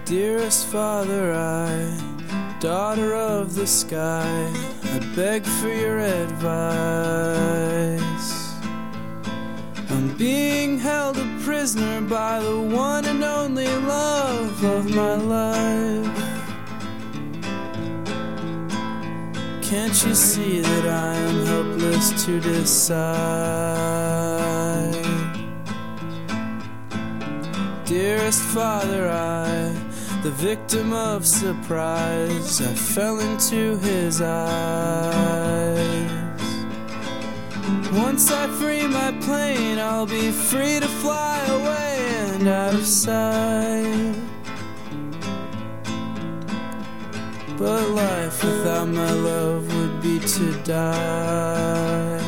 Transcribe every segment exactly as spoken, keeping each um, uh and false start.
Dearest Father, I, daughter of the sky, I beg for your advice. I'm being held a prisoner by the one and only love of my life. Can't you see that I am helpless to decide? Dearest Father, I, the victim of surprise, I fell into his eyes. Once I free my plane, I'll be free to fly away and out of sight. But life without my love would be to die.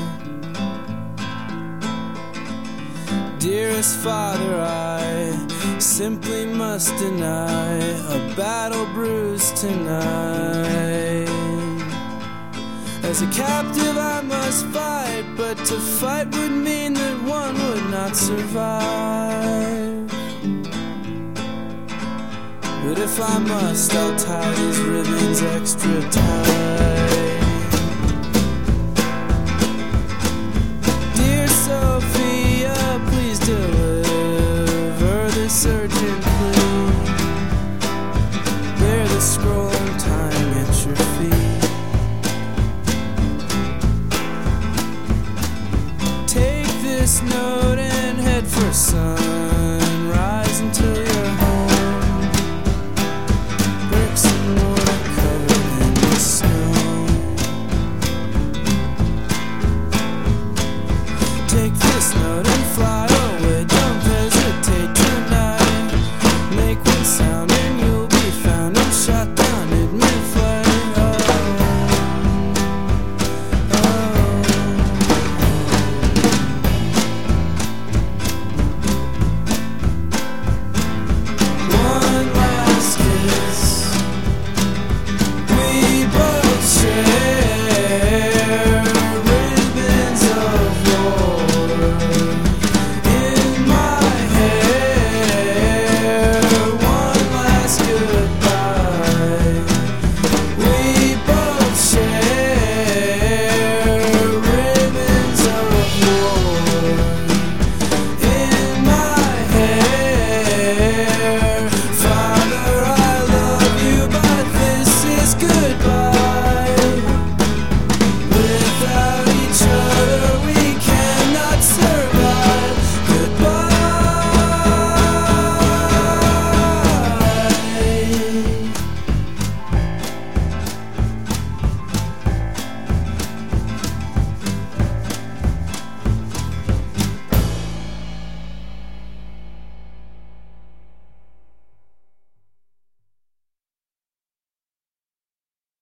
Dearest Father, I simply must deny a battle bruised tonight. As a captive I must fight, but to fight would mean that one would not survive. But if I must, I'll tie these ribbons extra tight. Dear Sophia, please deliver this urgent plea. Bear the scroll and time at your feet. Take this note and head for some